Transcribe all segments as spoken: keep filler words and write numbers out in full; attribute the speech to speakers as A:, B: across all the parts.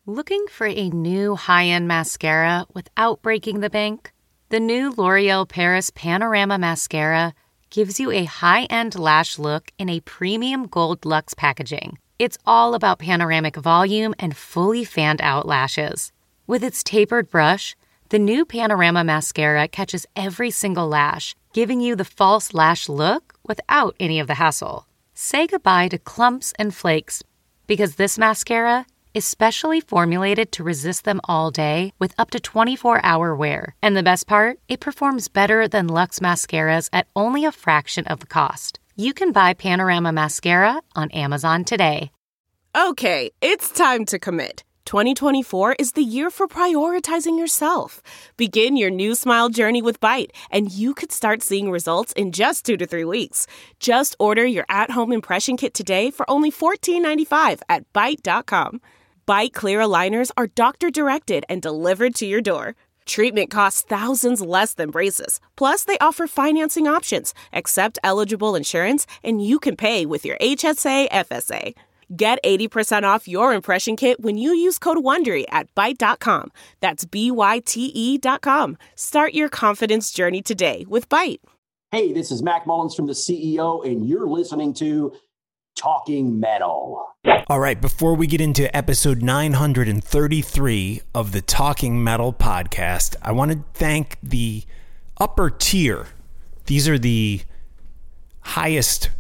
A: Looking for a new high-end mascara without breaking the bank? The new L'Oreal Paris Panorama Mascara gives you a high-end lash look in a premium gold luxe packaging. It's all about panoramic volume and fully fanned-out lashes. With its tapered brush, the new Panorama Mascara catches every single lash, giving you the false lash look without any of the hassle. Say goodbye to clumps and flakes, because this mascara is specially formulated to resist them all day with up to twenty-four hour wear. And the best part? It performs better than Luxe mascaras at only a fraction of the cost. You can buy Panorama Mascara on Amazon today.
B: Okay, it's time to commit. twenty twenty-four is the year for prioritizing yourself. Begin your new smile journey with Byte, and you could start seeing results in just two to three weeks. Just order your at-home impression kit today for only fourteen ninety-five at byte dot com. Byte Clear aligners are doctor-directed and delivered to your door. Treatment costs thousands less than braces. Plus, they offer financing options, accept eligible insurance, and you can pay with your H S A F S A. Get eighty percent off your impression kit when you use code WONDERY at byte dot com. That's B Y T E dot com. Start your confidence journey today with Byte.
C: Hey, this is Mac Mullins from The C E O, and you're listening to Talking Metal.
D: All right, before we get into episode nine hundred thirty-three of the Talking Metal podcast, I want to thank the upper tier. These are the highest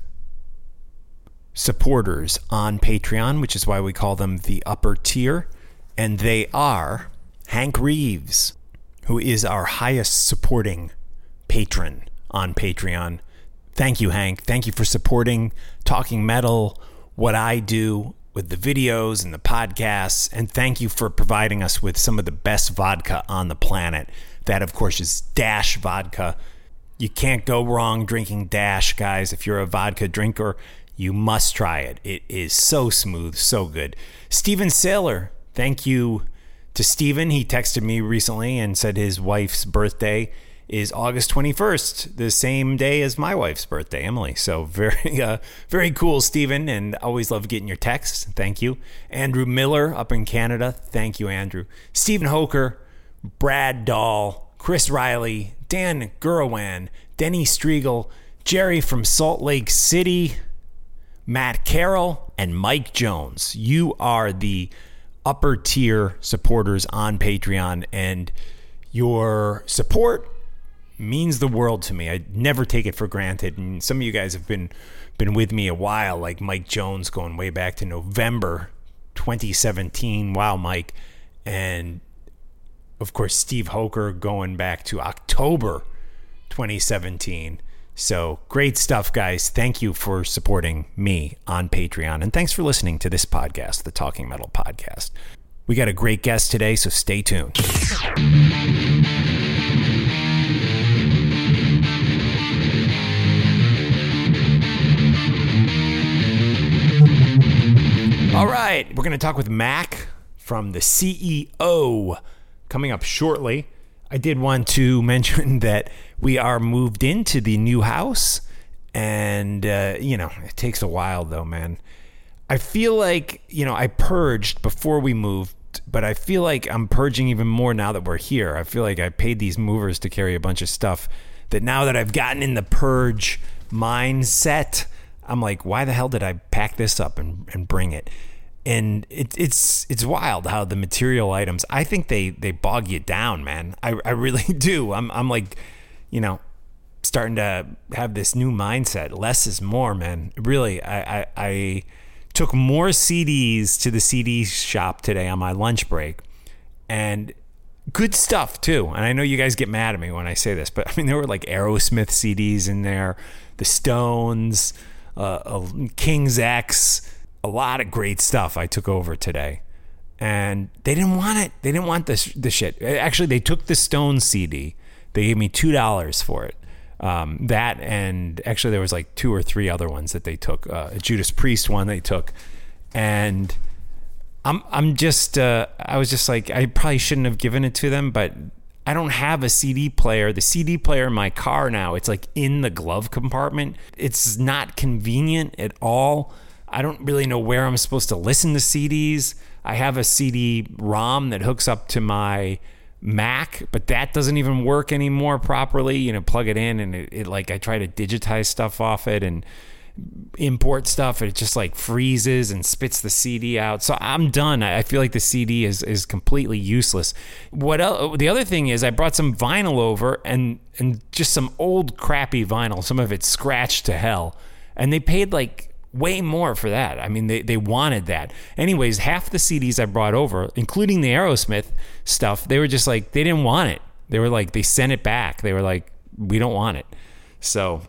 D: supporters on Patreon, which is why we call them the upper tier. And they are Hank Reeves, who is our highest supporting patron on Patreon. Thank you, Hank. Thank you for supporting Talking Metal, what I do with the videos and the podcasts. And thank you for providing us with some of the best vodka on the planet. That, of course, is Dash Vodka. You can't go wrong drinking Dash, guys. If you're a vodka drinker, you must try it. It is so smooth, so good. Steven Saylor, thank you to Steven. He texted me recently and said his wife's birthday is August twenty-first, the same day as my wife's birthday, Emily. So very, uh, very cool, Steven, and always love getting your texts. Thank you. Andrew Miller up in Canada. Thank you, Andrew. Stephen Hoker, Brad Dahl, Chris Riley, Dan Gurawan, Denny Striegel, Jerry from Salt Lake City, Matt Carroll, and Mike Jones. You are the upper tier supporters on Patreon, and your support means the world to me. I never take it for granted. And some of you guys have been been with me a while, like Mike Jones going way back to November twenty seventeen. Wow, Mike. And of course, Steve Hoker going back to October twenty seventeen. So great stuff, guys. Thank you for supporting me on Patreon. And thanks for listening to this podcast, the Talking Metal Podcast. We got a great guest today, so stay tuned. All right, we're going to talk with Mac from the C E O coming up shortly. I did want to mention that we are moved into the new house, and, uh, you know, it takes a while, though, man. I feel like, you know, I purged before we moved, but I feel like I'm purging even more now that we're here. I feel like I paid these movers to carry a bunch of stuff that now that I've gotten in the purge mindset, I'm like, why the hell did I pack this up and, and bring it? And it, it's it's wild how the material items, I think they, they bog you down, man. I, I really do. I'm I'm like, you know, starting to have this new mindset. Less is more, man. Really, I, I, I took more C Ds to the C D shop today on my lunch break. And good stuff, too. And I know you guys get mad at me when I say this, but I mean, there were like Aerosmith C Ds in there, the Stones, uh, King's X, a lot of great stuff I took over today. And they didn't want it. They didn't want this the shit. Actually, they took the Stones C D. They gave me two dollars for it. Um, that and actually there was like two or three other ones that they took. Uh, a Judas Priest one they took. And I'm I'm just, uh, I was just like, I probably shouldn't have given it to them, but I don't have a C D player. The C D player in my car now, it's like in the glove compartment. It's not convenient at all. I don't really know where I'm supposed to listen to C Ds. I have a C D ROM that hooks up to my Mac, but that doesn't even work anymore properly. You know, plug it in and it, it like I try to digitize stuff off it and import stuff, and it just like freezes and spits the C D out. So I'm done. I feel like the C D is is completely useless. What else? The other thing is I brought some vinyl over and and just some old crappy vinyl. Some of it's scratched to hell, and they paid like way more for that. I mean, they, they wanted that. Anyways, half the C Ds I brought over, including the Aerosmith stuff, they were just like, they didn't want it. They were like, they sent it back. They were like, we don't want it. So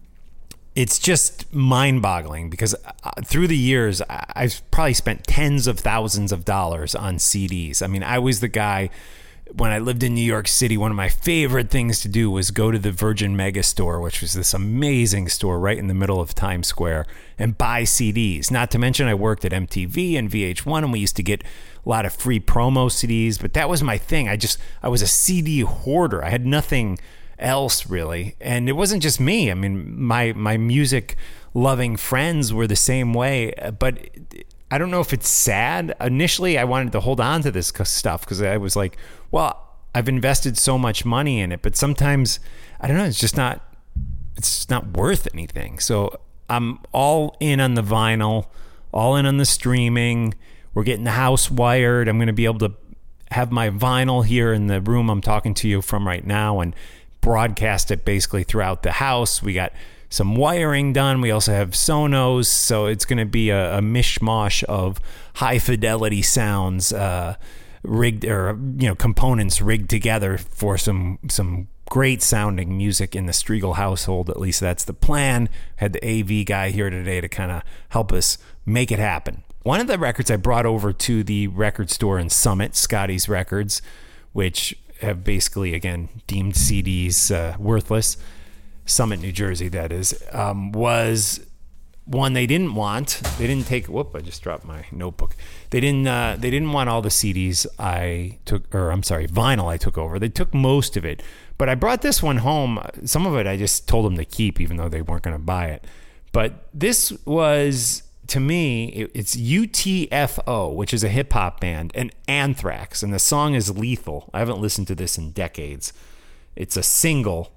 D: it's just mind-boggling because through the years, I've probably spent tens of thousands of dollars on C Ds. I mean, I was the guy, when I lived in New York City, one of my favorite things to do was go to the Virgin Megastore, which was this amazing store right in the middle of Times Square, and buy C Ds. Not to mention I worked at M T V and V H one, and we used to get a lot of free promo C Ds, but that was my thing. I just, I was a C D hoarder. I had nothing else really. And it wasn't just me. I mean, my, my music loving friends were the same way, but I don't know if it's sad. Initially, I wanted to hold on to this stuff because I was like, well, I've invested so much money in it, but sometimes, I don't know, it's just not, it's just not worth anything. So I'm all in on the vinyl, all in on the streaming. We're getting the house wired. I'm going to be able to have my vinyl here in the room I'm talking to you from right now and broadcast it basically throughout the house. We got some wiring done. We also have Sonos, so it's going to be a, a mishmash of high fidelity sounds, uh, rigged or you know components rigged together for some some great sounding music in the Striegel household. At least that's the plan. Had the A V guy here today to kind of help us make it happen. One of the records I brought over to the record store in Summit, Scotty's Records, which have basically again deemed C Ds uh, worthless. Summit, New Jersey, that is, um, was one they didn't want. They didn't take. Whoop! I just dropped my notebook. They didn't. Uh, they didn't want all the C Ds I took, or I'm sorry, vinyl I took over. They took most of it, but I brought this one home. Some of it I just told them to keep, even though they weren't going to buy it. But this was, to me, it, it's U T F O, which is a hip hop band, and Anthrax, and the song is Lethal. I haven't listened to this in decades. It's a single.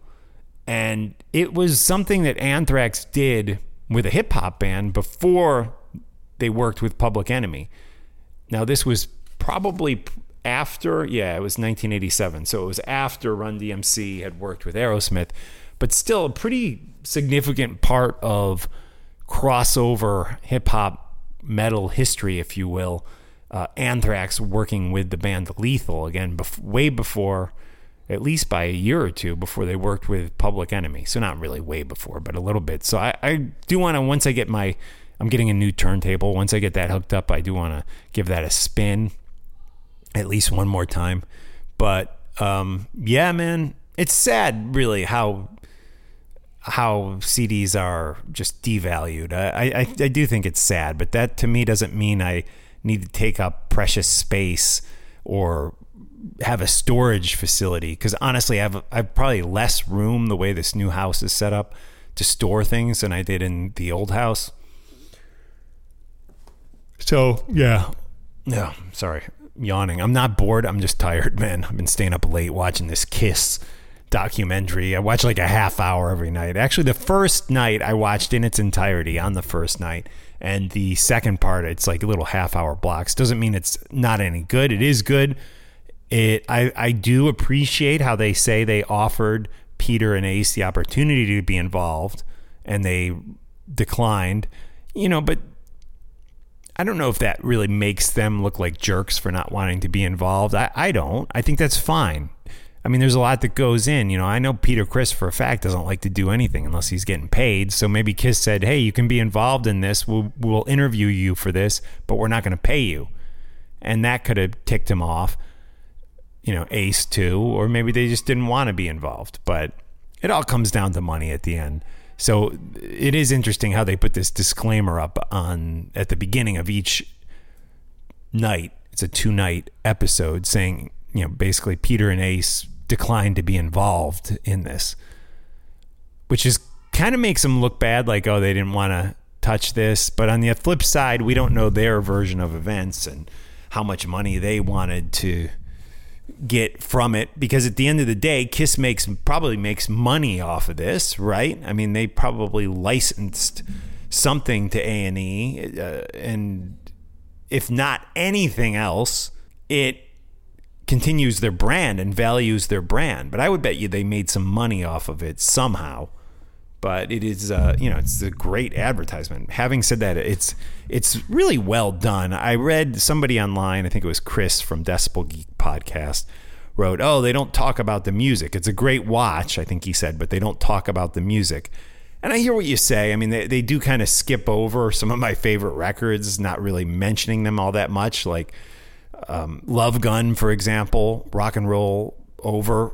D: And it was something that Anthrax did with a hip hop band before they worked with Public Enemy. Now, this was probably after, yeah, it was nineteen eighty-seven. So it was after Run D M C had worked with Aerosmith, but still a pretty significant part of crossover hip hop metal history, if you will. Uh, Anthrax working with the band Lethal, again, bef- way before, at least by a year or two before they worked with Public Enemy. So not really way before, but a little bit. So I, I do want to, once I get my, I'm getting a new turntable. Once I get that hooked up, I do want to give that a spin at least one more time. But um, yeah, man, it's sad really how, how C Ds are just devalued. I, I, I do think it's sad, but that to me doesn't mean I need to take up precious space or have a storage facility, because honestly I have I have probably less room the way this new house is set up to store things than I did in the old house. So yeah yeah sorry, yawning. I'm not bored, I'm just tired, man. I've been staying up late watching this Kiss documentary. I watch like a half hour every night. Actually, the first night I watched in its entirety on the first night, and the second part it's like little half hour blocks. Doesn't mean it's not any good. It is good. It, I, I do appreciate how they say they offered Peter and Ace the opportunity to be involved and they declined, you know, but I don't know if that really makes them look like jerks for not wanting to be involved. I, I don't. I think that's fine. I mean, there's a lot that goes in, you know. I know Peter Criss for a fact doesn't like to do anything unless he's getting paid. So maybe Kiss said, hey, you can be involved in this. We'll, we'll interview you for this, but we're not going to pay you. And that could have ticked him off. You know, Ace too, or maybe they just didn't want to be involved, but it all comes down to money at the end. So it is interesting how they put this disclaimer up on at the beginning of each night. It's a two night episode saying, you know, basically Peter and Ace declined to be involved in this, which is kind of makes them look bad. Like, oh, they didn't want to touch this. But on the flip side, we don't know their version of events and how much money they wanted to get from it, because at the end of the day, Kiss makes probably makes money off of this, right? I mean, they probably licensed something to A and E, uh, and if not anything else, it continues their brand and values their brand. But I would bet you they made some money off of it somehow. But it is, uh, you know, it's a great advertisement. Having said that, it's it's really well done. I read somebody online, I think it was Chris from Decibel Geek Podcast, wrote, oh, they don't talk about the music. It's a great watch, I think he said, but they don't talk about the music. And I hear what you say. I mean, they, they do kind of skip over some of my favorite records, not really mentioning them all that much, like um, Love Gun, for example, Rock and Roll Over,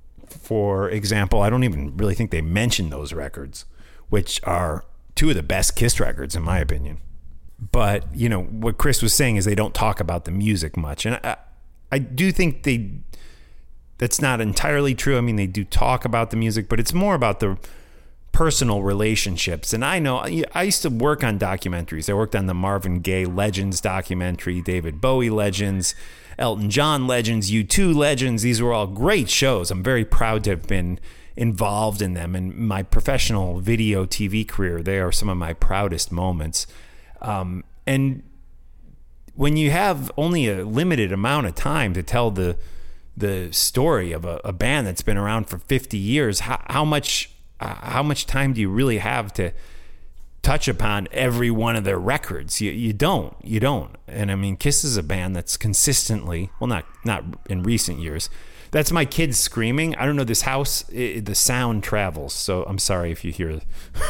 D: for example. I don't even really think they mention those records, which are two of the best Kiss records, in my opinion. But, you know, what Chris was saying is they don't talk about the music much. And I, I do think they, that's not entirely true. I mean, they do talk about the music, but it's more about the personal relationships. And I know I used to work on documentaries. I worked on the Marvin Gaye Legends documentary, David Bowie Legends, Elton John Legends, U two Legends. These were all great shows. I'm very proud to have been involved in them. In my professional video T V career, they are some of my proudest moments. Um, and when you have only a limited amount of time to tell the the story of a, a band that's been around for fifty years, how, how much uh, how much time do you really have to touch upon every one of their records? You you don't you don't. And I mean, Kiss is a band that's consistently, well, not not in recent years. That's my kids screaming. I don't know, this house, it, the sound travels, so I'm sorry if you hear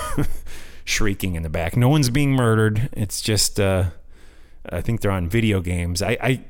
D: shrieking in the back. No one's being murdered. It's just uh I think they're on video games. I, I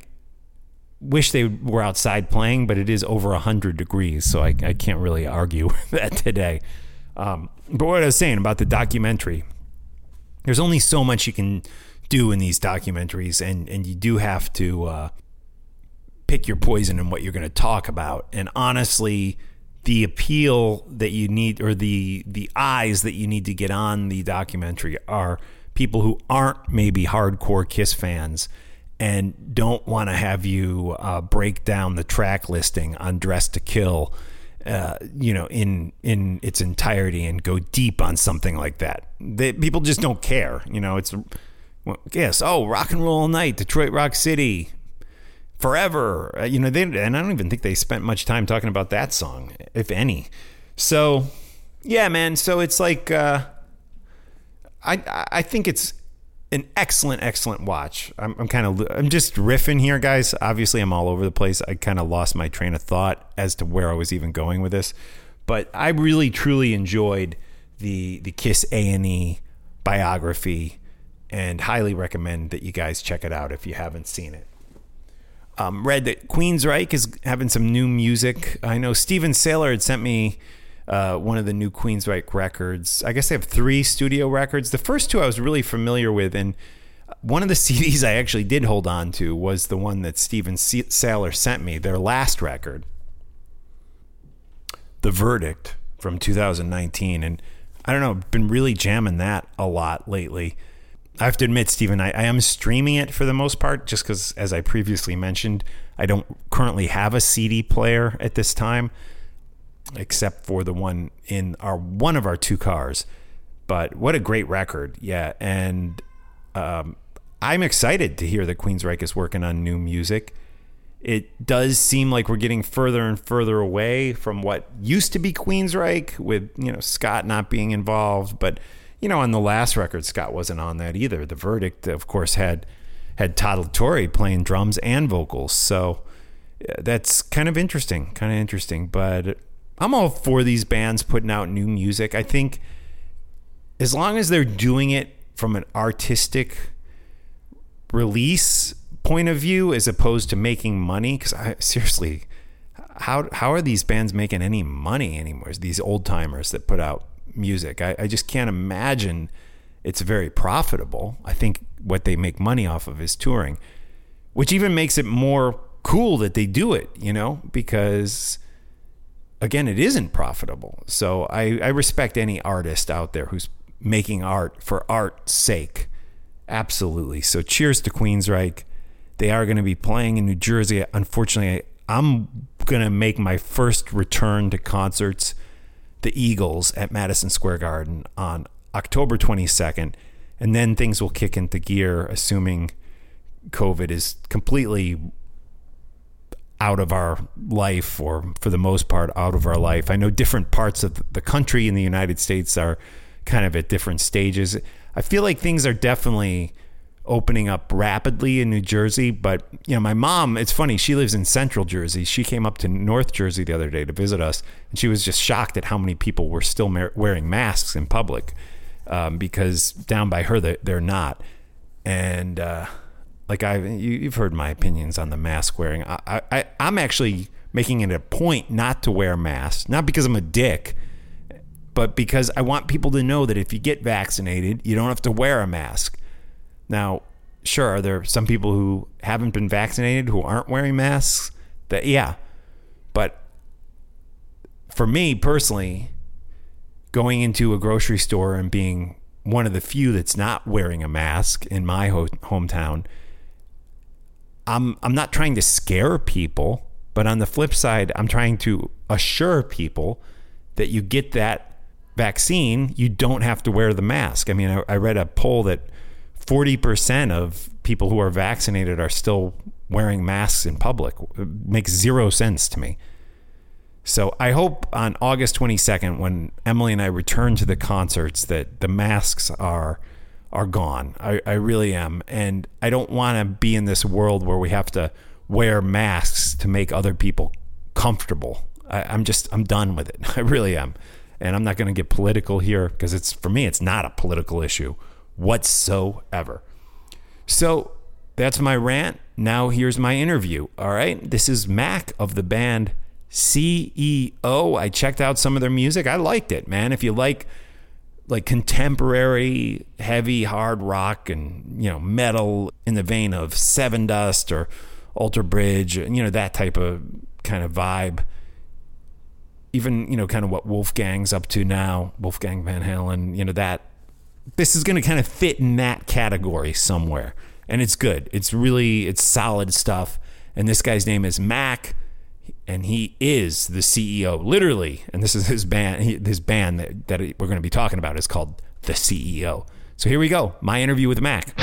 D: wish they were outside playing, but it is over one hundred degrees, so I, I can't really argue that today. Um, but what I was saying about the documentary, there's only so much you can do in these documentaries, and, and you do have to uh, pick your poison and what you're going to talk about. And honestly, the appeal that you need, or the the eyes that you need to get on the documentary, are people who aren't maybe hardcore Kiss fans and don't want to have you uh, break down the track listing on Dress to Kill, uh, you know, in in its entirety and go deep on something like that. They, people just don't care. You know, it's, well, yes, oh, Rock and Roll All Night, Detroit Rock City, Forever. Uh, you know, they, and I don't even think they spent much time talking about that song, if any. So, yeah, man. So it's like, uh, I I think it's an excellent, excellent watch. I'm, I'm kind of, I'm just riffing here, guys. Obviously, I'm all over the place. I kind of lost my train of thought as to where I was even going with this. But I really, truly enjoyed the the Kiss A and E biography, and highly recommend that you guys check it out if you haven't seen it. Um, read that Queensryche is having some new music. I know Steven Saylor had sent me uh, one of the new Queensryche records. I guess they have three studio records. The first two I was really familiar with, and one of the C Ds I actually did hold on to was the one that Steven Saylor sent me, their last record, The Verdict, from two thousand nineteen. And I don't know, I've been really jamming that a lot lately. I have to admit, Steven, I, I am streaming it for the most part, just because, as I previously mentioned, I don't currently have a C D player at this time, except for the one in our one of our two cars. But what a great record, yeah. And um, I'm excited to hear that Queensryche is working on new music. It does seem like we're getting further and further away from what used to be Queensryche, with, you know, Scott not being involved. But, you know, on the last record, Scott wasn't on that either. The Verdict, of course, had had Todd LaTorre playing drums and vocals. So that's kind of interesting, kind of interesting. But I'm all for these bands putting out new music. I think as long as they're doing it from an artistic release point of view, as opposed to making money, because I seriously, how how are these bands making any money anymore? These old timers that put out music, I, I just can't imagine it's very profitable. I think what they make money off of is touring, which even makes it more cool that they do it, you know, because again, it isn't profitable. So I, I respect any artist out there who's making art for art's sake. Absolutely. So cheers to Queensryche. They are going to be playing in New Jersey. Unfortunately, I'm going to make my first return to concerts, the Eagles at Madison Square Garden on October twenty-second. And then things will kick into gear, assuming COVID is completely out of our life, or for the most part out of our life. I know different parts of the country in the United States are kind of at different stages. I feel like things are definitely opening up rapidly in New Jersey, but you know, my mom, it's funny, she lives in Central Jersey. She came up to North Jersey the other day to visit us, and she was just shocked at how many people were still ma- wearing masks in public, um, because down by her they're not. And uh, like I, you, you've heard my opinions on the mask wearing. I, I, I'm actually making it a point not to wear masks, not because I'm a dick, but because I want people to know that if you get vaccinated, you don't have to wear a mask. Now, sure, are there some people who haven't been vaccinated who aren't wearing masks? That yeah. But for me personally, going into a grocery store and being one of the few that's not wearing a mask in my ho- hometown, I'm I'm not trying to scare people, but on the flip side, I'm trying to assure people that you get that vaccine, you don't have to wear the mask. I mean, I, I read a poll that forty percent of people who are vaccinated are still wearing masks in public. It makes zero sense to me. So I hope on August twenty-second, when Emily and I return to the concerts, that the masks are are gone. I, I really am. And I don't want to be in this world where we have to wear masks to make other people comfortable. I, I'm just, I'm done with it. I really am. And I'm not going to get political here, because it's, for me, it's not a political issue whatsoever. So that's my rant. Now here's my interview. All right. This is Mac of the band C E O. I checked out some of their music. I liked it, man. If you like like contemporary, heavy, hard rock and, you know, metal in the vein of Seven Dust or Alter Bridge, you know, that type of kind of vibe. Even, you know, kind of what Wolfgang's up to now, Wolfgang Van Halen, you know, that this is going to kind of fit in that category somewhere. And it's good. It's really, it's solid stuff. And this guy's name is Mac, and he is the C E O, literally. And this is his band, his band that, that we're going to be talking about is called The C E O. So here we go. My interview with Mac.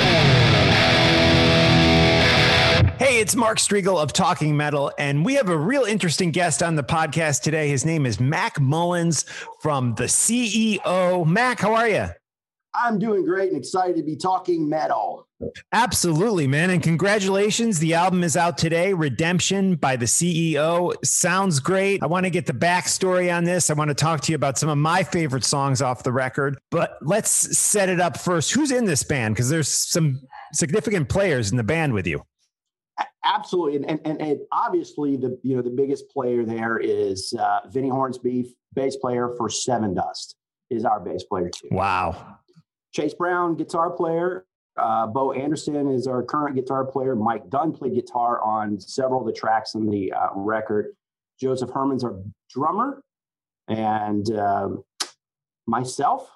D: Hey, it's Mark Striegel of Talking Metal, and we have a real interesting guest on the podcast today. His name is Mac Mullins from The C E O. Mac, how are you?
C: I'm doing great and excited to be talking metal.
D: Absolutely, man. And congratulations. The album is out today, Redemption by the C E O. Sounds great. I want to get the backstory on this. I want to talk to you about some of my favorite songs off the record, but let's set it up first. Who's in this band? Because there's some significant players in the band with you.
C: Absolutely. And, and, and obviously the, you know, the biggest player there is uh, Vinnie Hornsby, bass player for Seven Dust, is our bass player too.
D: Wow.
C: Chase Brown, guitar player. Uh, Bo Anderson is our current guitar player. Mike Dunn played guitar on several of the tracks on the uh, record. Joseph Herman's our drummer. And um, myself.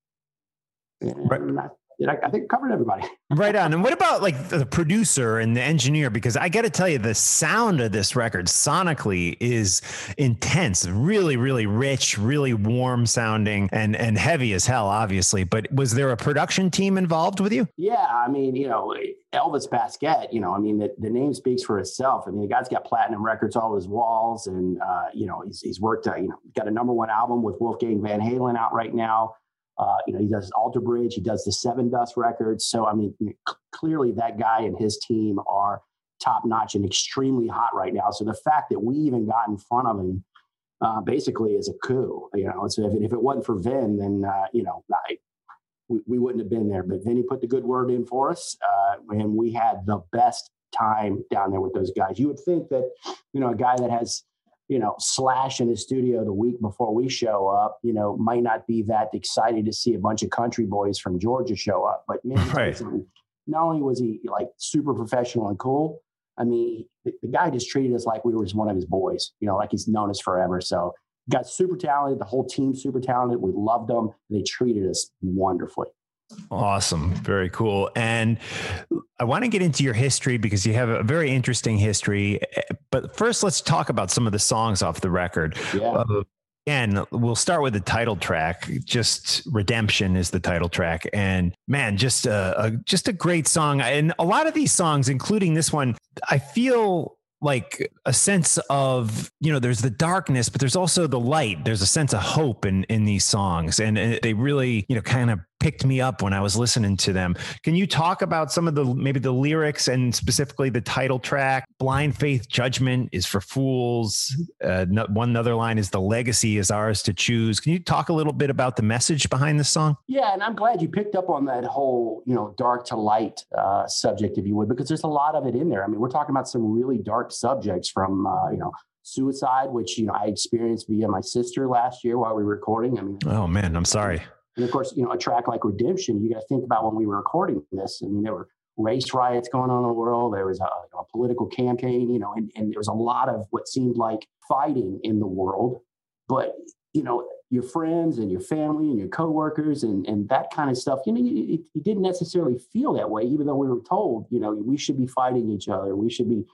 C: And
D: right.
C: I, I think I covered everybody.
D: Right on. And what about like the producer and the engineer? Because I got to tell you, the sound of this record sonically is intense, really, really rich, really warm sounding and, and heavy as hell, obviously. But was there a production team involved with you?
C: Yeah. I mean, you know, Elvis Pasquette, you know, I mean, the, the name speaks for itself. I mean, the guy's got platinum records all his walls, and, uh, you know, he's, he's worked, uh, you know, got a number one album with Wolfgang Van Halen out right now. Uh, you know, he does Alter Bridge. He does the Seven Dust records. So, I mean, c- clearly that guy and his team are top notch and extremely hot right now. So the fact that we even got in front of him uh, basically is a coup. You know, so if it, if it wasn't for Vin, then, uh, you know, I, we, we wouldn't have been there. But Vinny put the good word in for us, uh, and we had the best time down there with those guys. You would think that, you know, a guy that has, you know, Slash in his studio the week before we show up, you know, might not be that excited to see a bunch of country boys from Georgia show up. But man,
D: right.
C: Not only was he like super professional and cool, I mean, the, the guy just treated us like we were just one of his boys, you know, like he's known us forever. So got super talented. The whole team super talented. We loved them. They treated us wonderfully.
D: Awesome. Very cool. And I want to get into your history because you have a very interesting history. But first, let's talk about some of the songs off the record.
C: Yeah.
D: Uh, and we'll start with the title track. Just Redemption is the title track. And man, just a, a just a great song. And a lot of these songs, including this one, I feel like a sense of, you know, there's the darkness, but there's also the light. There's a sense of hope in, in these songs. And, and they really, you know, kind of picked me up when I was listening to them. Can you talk about some of the, maybe the lyrics and specifically the title track? Blind faith judgment is for fools. Uh, no, one other line is the legacy is ours to choose. Can you talk a little bit about the message behind the song?
C: Yeah. And I'm glad you picked up on that whole, you know, dark to light uh, subject, if you would, because there's a lot of it in there. I mean, we're talking about some really dark subjects from, uh, you know, suicide, which, you know, I experienced via my sister last year while we were recording. I mean,
D: oh man, I'm sorry.
C: And of course, you know, a track like Redemption, you got to think about when we were recording this. I mean, there were race riots going on in the world. There was a, a political campaign, you know, and, and there was a lot of what seemed like fighting in the world. But, you know, your friends and your family and your coworkers and, and that kind of stuff, you know, you, you didn't necessarily feel that way, even though we were told, you know, we should be fighting each other. We should be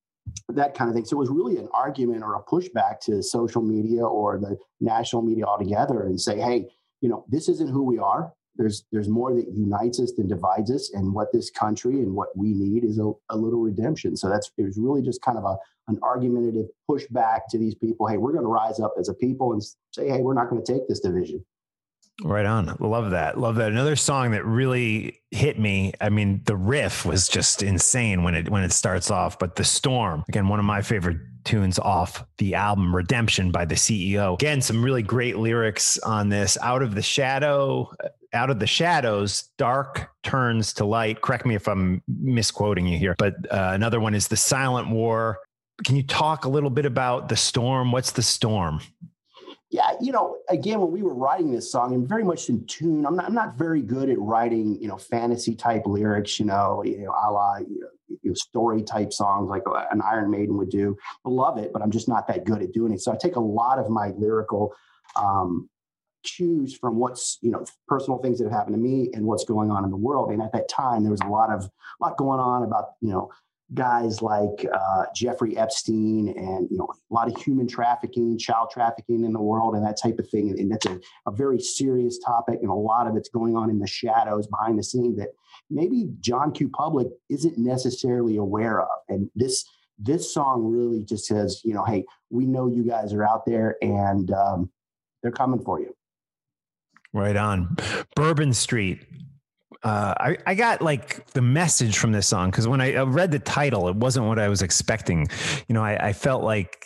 C: that kind of thing. So it was really an argument or a pushback to social media or the national media altogether and say, hey, you know, this isn't who we are. There's there's more that unites us than divides us. And what this country and what we need is a, a little redemption. So that's it was really just kind of a an argumentative pushback to these people. Hey, we're going to rise up as a people and say, hey, we're not going to take this division.
D: Right on. Love that. Love that. Another song that really hit me. I mean, the riff was just insane when it when it starts off. But The Storm, again, one of my favorite tunes off the album Redemption by the C E O. Again, some really great lyrics on this. Out of the shadow, out of the shadows, dark turns to light. Correct me if I'm misquoting you here. But uh, another one is The Silent War. Can you talk a little bit about The Storm? What's The Storm?
C: Yeah, you know, again, when we were writing this song, I'm very much in tune. I'm not, I'm not very good at writing, you know, fantasy type lyrics, you know, you know, a la, you know, you know, story type songs like an Iron Maiden would do. I love it, but I'm just not that good at doing it. So I take a lot of my lyrical um, cues from what's, you know, personal things that have happened to me and what's going on in the world. And at that time, there was a lot of, a lot going on about, you know, guys like uh, Jeffrey Epstein and, you know, a lot of human trafficking, child trafficking in the world and that type of thing. And, and that's a, a very serious topic. And a lot of it's going on in the shadows behind the scenes that maybe John Q. Public isn't necessarily aware of. And this, this song really just says, you know, hey, we know you guys are out there and um, they're coming for you.
D: Right on. Bourbon Street. Uh, I, I got like the message from this song because when I read the title, it wasn't what I was expecting. You know, I, I felt like,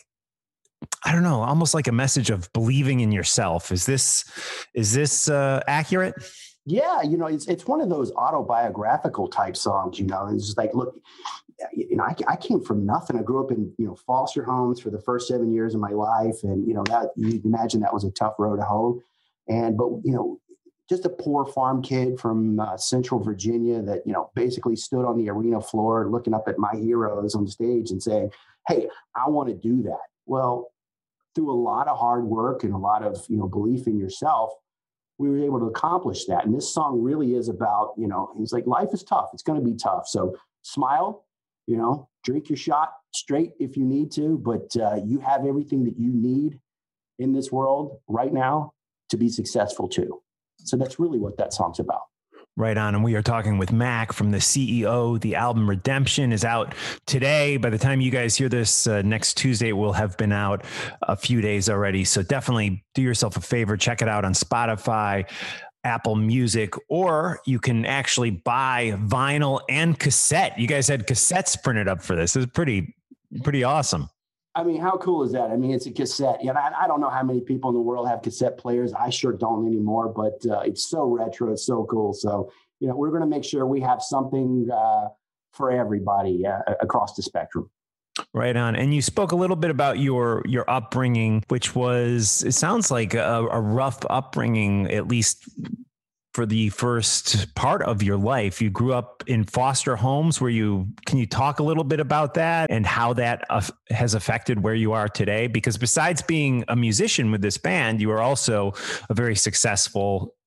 D: I don't know, almost like a message of believing in yourself. Is this, is this uh, accurate?
C: Yeah. You know, it's, it's one of those autobiographical type songs, you know, it's just like, look, you know, I, I came from nothing. I grew up in, you know, foster homes for the first seven years of my life. And, you know, that you imagine that was a tough road to hoe. And, but, you know, just a poor farm kid from uh, Central Virginia that, you know, basically stood on the arena floor looking up at my heroes on stage and saying, hey, I want to do that. Well, through a lot of hard work and a lot of, you know, belief in yourself, we were able to accomplish that. And this song really is about, you know, he's like, life is tough. It's going to be tough. So smile, you know, drink your shot straight if you need to, but uh, you have everything that you need in this world right now to be successful too. So that's really what that song's about.
D: Right on. And we are talking with Mac from the C E O. The album Redemption is out today. By the time you guys hear this uh, next Tuesday, it will have been out a few days already. So definitely do yourself a favor. Check it out on Spotify, Apple Music, or you can actually buy vinyl and cassette. You guys had cassettes printed up for this. It's pretty, pretty awesome.
C: I mean, how cool is that? I mean, it's a cassette. You know, I, I don't know how many people in the world have cassette players. I sure don't anymore, but uh, it's so retro. It's so cool. So, you know, we're going to make sure we have something uh, for everybody uh, across the spectrum.
D: Right on. And you spoke a little bit about your your upbringing, which was, it sounds like a, a rough upbringing, at least for the first part of your life. You grew up in foster homes. Where you, can you talk a little bit about that and how that uh, has affected where you are today? Because besides being a musician with this band, you are also a very successful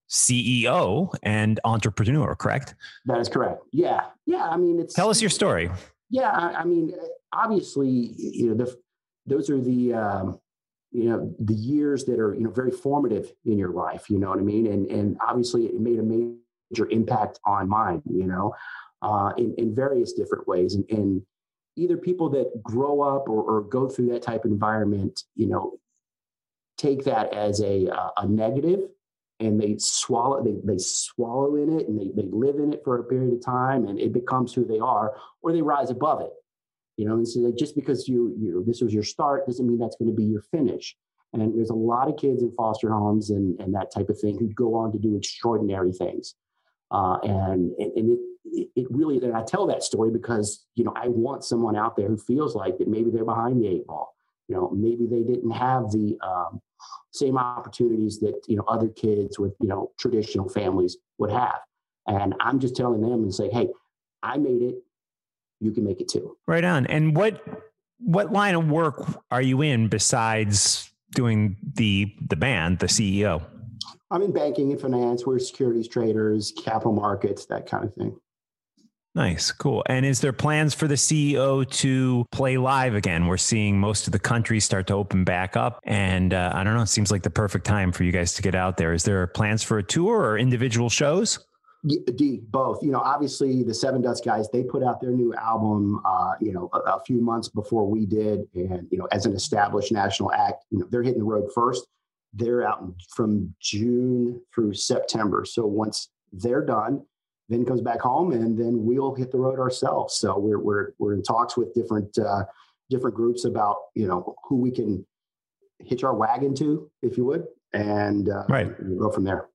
D: C E O and entrepreneur, correct?
C: That is correct. Yeah. Yeah. I mean, it's.
D: Tell us your story.
C: Yeah. I, I mean, obviously, you know, the, those are the, um, you know, the years that are, you know, very formative in your life, you know what I mean? And, and obviously it made a major impact on mine, you know, uh, in, in various different ways. And, and either people that grow up or, or go through that type of environment, you know, take that as a, uh, a negative, and they swallow, they, they swallow in it, and they, they live in it for a period of time, and it becomes who they are, or they rise above it. You know, and so just because you, you, this was your start doesn't mean that's going to be your finish. And there's a lot of kids in foster homes and, and that type of thing who go on to do extraordinary things. Uh, and and it, it, it really, and I tell that story because, you know, I want someone out there who feels like that maybe they're behind the eight ball. You know, maybe they didn't have the um, same opportunities that, you know, other kids with, you know, traditional families would have. And I'm just telling them and say, hey, I made it. You can make it too.
D: Right on. And what what line of work are you in besides doing the the band, the C E O?
C: I'm in banking and finance. We're securities traders, capital markets, that kind of thing.
D: Nice. Cool. And is there plans for the C E O to play live again? We're seeing most of the country start to open back up. And uh, I don't know, it seems like the perfect time for you guys to get out there. Is there plans for a tour or individual shows?
C: D, both. You know, obviously the Seven Dust guys, they put out their new album, uh, you know, a, a few months before we did. And, you know, as an established national act, you know, they're hitting the road first. They're out from June through September. So once they're done, then comes back home, and then we'll hit the road ourselves. So we're we're we're in talks with different uh, different groups about, you know, who we can hitch our wagon to, if you would, and uh,
D: right.
C: we'll go from there.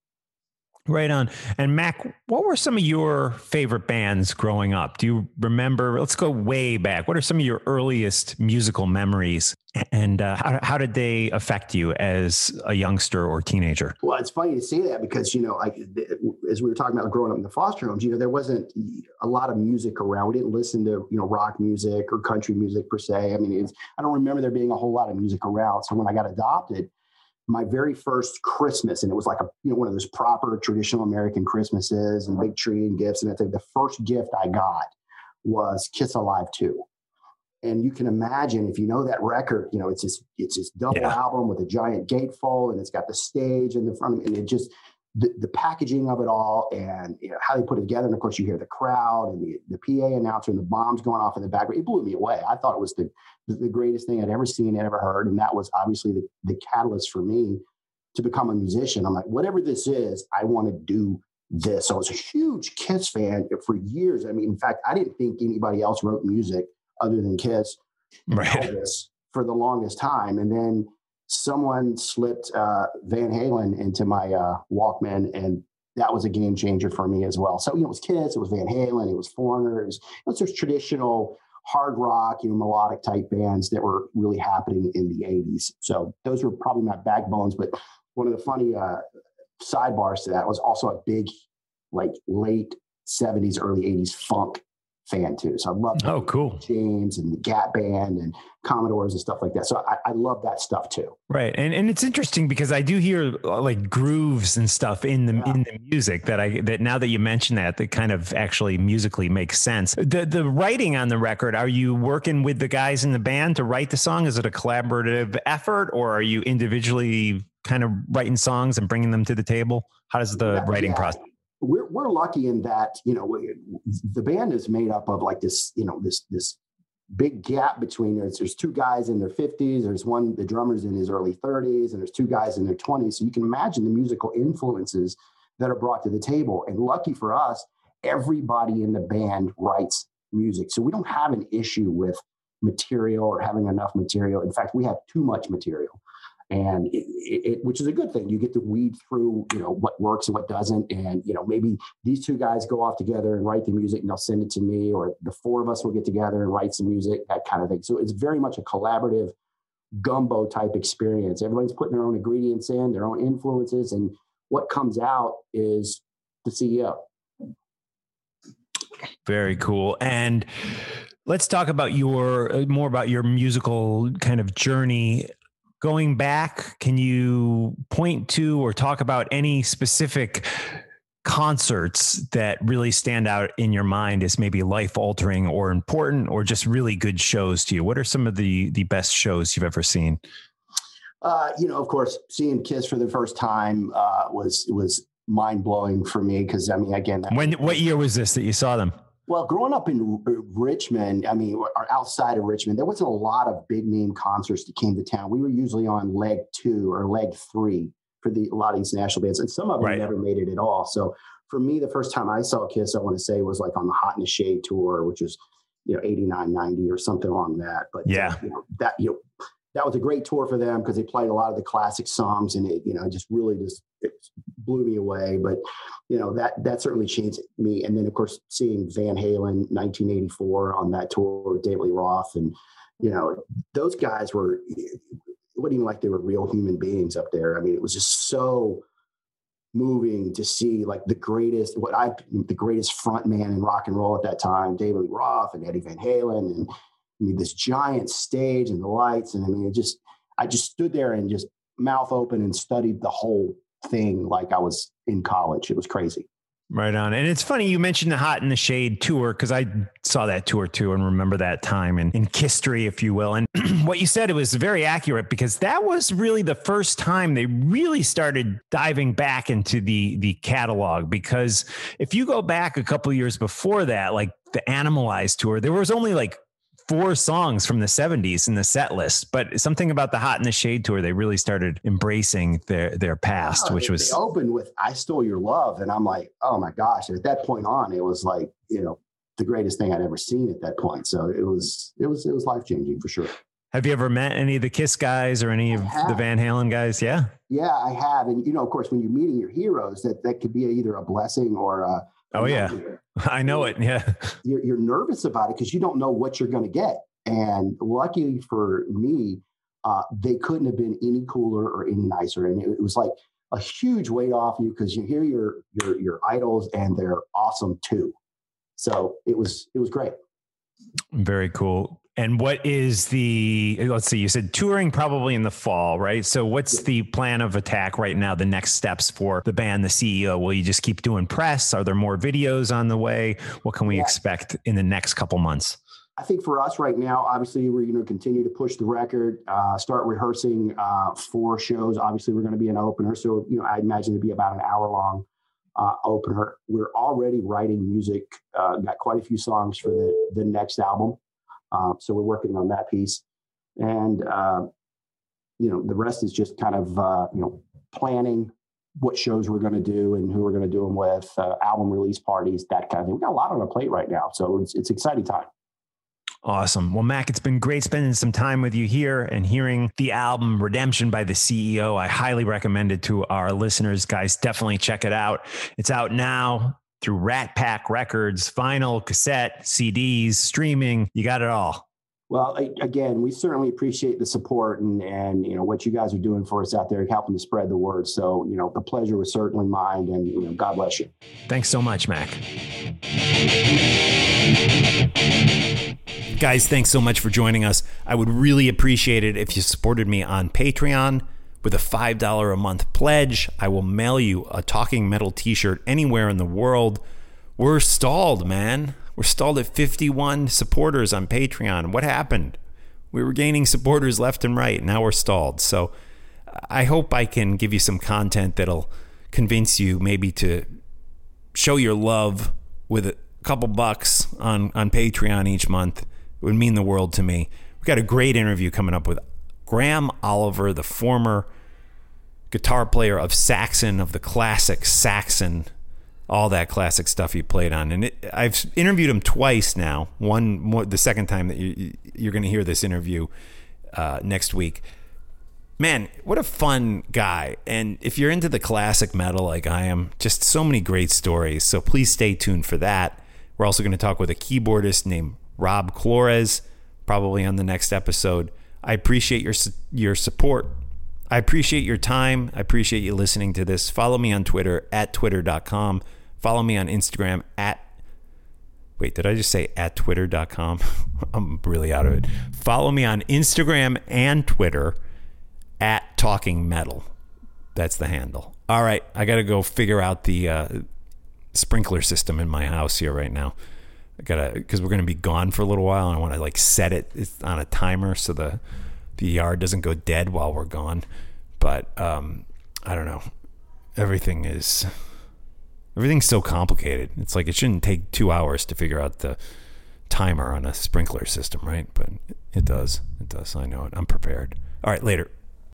D: Right on. And Mac, what were some of your favorite bands growing up? Do you remember? Let's go way back. What are some of your earliest musical memories? And uh, how, how did they affect you as a youngster or teenager?
C: Well, it's funny to say that because, you know, like as we were talking about growing up in the foster homes, you know, there wasn't a lot of music around. We didn't listen to, you know, rock music or country music per se. I mean, it's, I don't remember there being a whole lot of music around. So when I got adopted, my very first Christmas, and it was like a, you know, one of those proper traditional American Christmases and big tree and gifts. And I think the first gift I got was Kiss Alive two. And you can imagine, if you know that record, you know, it's this, it's this double yeah. album with a giant gatefold, and it's got the stage in the front of it, and it just, the, the packaging of it all, and, you know, how they put it together. And of course you hear the crowd and the, the P A announcer and the bombs going off in the background. It blew me away. I thought it was the, the greatest thing I'd ever seen and ever heard. And that was obviously the, the catalyst for me to become a musician. I'm like, whatever this is, I want to do this. So I was a huge Kiss fan for years. I mean, in fact, I didn't think anybody else wrote music other than Kiss
D: right.
C: Elvis for the longest time. And then someone slipped uh, Van Halen into my uh, Walkman, and that was a game changer for me as well. So, you know, it was Kiss, it was Van Halen, it was Foreigner, it was, it was just traditional hard rock, you know, melodic type bands that were really happening in the eighties. So those were probably my backbones. But one of the funny uh, sidebars to that was also a big, like late seventies, early eighties funk fan too. So I love
D: oh, cool.
C: James and the Gap Band and Commodores and stuff like that. So I, I love that stuff too.
D: Right. And and it's interesting because I do hear like grooves and stuff in the yeah. in the music that I that now that you mention that, that kind of actually musically makes sense. The the writing on the record, are you working with the guys in the band to write the song? Is it a collaborative effort, or are you individually kind of writing songs and bringing them to the table? How does the yeah, writing yeah. process?
C: We're we're lucky in that, you know, the band is made up of like this, you know, this this big gap between there's there's two guys in their fifties, there's one, the drummer's in his early thirties, and there's two guys in their twenties. So you can imagine the musical influences that are brought to the table. And lucky for us, everybody in the band writes music. So we don't have an issue with material or having enough material. In fact, we have too much material. And it, it, it, which is a good thing. You get to weed through, you know, what works and what doesn't. And, you know, maybe these two guys go off together and write the music and they'll send it to me, or the four of us will get together and write some music, that kind of thing. So it's very much a collaborative gumbo type experience. Everybody's putting their own ingredients in, their own influences, and what comes out is the C E O.
D: Very cool. And let's talk about your, more about your musical kind of journey. going back, can you point to or talk about any specific concerts that really stand out in your mind as maybe life altering or important, or just really good shows to you? What are some of the, the best shows you've ever seen?
C: Uh, you know, of course, seeing Kiss for the first time uh, was, was mind blowing for me. Cause I mean, again,
D: when, what year was this that you saw them?
C: Well, growing up in R- Richmond, I mean, or outside of Richmond, there wasn't a lot of big name concerts that came to town. We were usually on leg two or leg three for the a lot of these national bands, and some of them right. never made it at all. So for me, the first time I saw Kiss, I want to say was like on the Hot in the Shade tour, which was, you know, eighty-nine, ninety or something along that. But
D: yeah,
C: uh, you know, that, you know, that was a great tour for them because they played a lot of the classic songs, and it, you know, just really just it blew me away. But, you know, that, that certainly changed me. And then of course, seeing Van Halen nineteen eighty-four on that tour with David Lee Roth, and, you know, those guys were, it wasn't even like they were real human beings up there. I mean, it was just so moving to see like the greatest, what I, the greatest front man in rock and roll at that time, David Lee Roth and Eddie Van Halen. And I mean, this giant stage and the lights. And I mean, it just, I just stood there and just mouth open and studied the whole thing like I was in college. It was crazy.
D: Right on. And it's funny you mentioned the Hot in the Shade tour, because I saw that tour too and remember that time in, in history, if you will. And what you said, it was very accurate, because that was really the first time they really started diving back into the, the catalog. Because if you go back a couple of years before that, like the Animalized tour, there was only like four songs from the seventies in the set list, but something about the Hot in the Shade tour, they really started embracing their, their past,
C: yeah,
D: which
C: they,
D: was
C: they opened with I Stole Your Love. And I'm like, oh my gosh. And at that point on, it was like, you know, the greatest thing I'd ever seen at that point. So it was, it was, it was life-changing for sure.
D: Have you ever met any of the Kiss guys or any of the Van Halen guys? Yeah.
C: Yeah, I have. And, you know, of course, when you're meeting your heroes, that, that could be either a blessing or a,
D: oh yeah, I know it. Yeah.
C: You're, you're nervous about it because you don't know what you're going to get. And luckily for me, uh, they couldn't have been any cooler or any nicer. And it, it was like a huge weight off you because you hear your, your, your idols and they're awesome too. So it was, it was great.
D: Very cool. And what is the, let's see, you said touring probably in the fall, right? So what's the plan of attack right now? The next steps for the band, the C E O, will you just keep doing press? Are there more videos on the way? What can we yeah. expect in the next couple months?
C: I think for us right now, obviously we're going to continue to push the record, uh, start rehearsing uh, for shows. Obviously we're going to be an opener. So, you know, I imagine it'd be about an hour long uh, opener. We're already writing music, uh, got quite a few songs for the, the next album. Uh, so we're working on that piece, and, uh, you know, the rest is just kind of, uh, you know, planning what shows we're going to do and who we're going to do them with, uh, album release parties, that kind of thing. We've got a lot on our plate right now. So it's, it's an exciting time.
D: Awesome. Well, Mac, it's been great spending some time with you here and hearing the album Redemption by the C E O. I highly recommend it to our listeners. Guys, definitely check it out. It's out now through Rat Pack Records, vinyl, cassette, C Ds, streaming. You got it all.
C: Well, again, we certainly appreciate the support and, and, you know, what you guys are doing for us out there, helping to spread the word. So, you know, the pleasure was certainly mine, and, you know, God bless you.
D: Thanks so much, Mac. Guys, thanks so much for joining us. I would really appreciate it if you supported me on Patreon with a five dollars a month pledge. I will mail you a Talking Metal t-shirt anywhere in the world. We're stalled, man. We're stalled at fifty-one supporters on Patreon. What happened? We were gaining supporters left and right. Now we're stalled. So I hope I can give you some content that'll convince you maybe to show your love with a couple bucks on, on Patreon each month. It would mean the world to me. We've got a great interview coming up with Graham Oliver, the former guitar player of Saxon, of the classic Saxon, all that classic stuff he played on. And it, I've interviewed him twice now. One, more, the second time that you, you're going to hear this interview uh, next week. Man, what a fun guy. And if you're into the classic metal like I am, just so many great stories. So please stay tuned for that. We're also going to talk with a keyboardist named Rob Clores, probably on the next episode. I appreciate your your support. I appreciate your time. I appreciate you listening to this. Follow me on Twitter at twitter dot com. Follow me on Instagram at, wait, did I just say at twitter dot com? I'm really out of it. Follow me on Instagram and Twitter at Talking Metal. That's the handle. All right, I got to go figure out the uh, sprinkler system in my house here right now. I gotta, because we're gonna be gone for a little while, and I want to like set it it's on a timer so the the yard doesn't go dead while we're gone. But um, I don't know. Everything is everything's so complicated. It's like it shouldn't take two hours to figure out the timer on a sprinkler system, right? But it does. It does. I know it. I'm prepared. All right, later.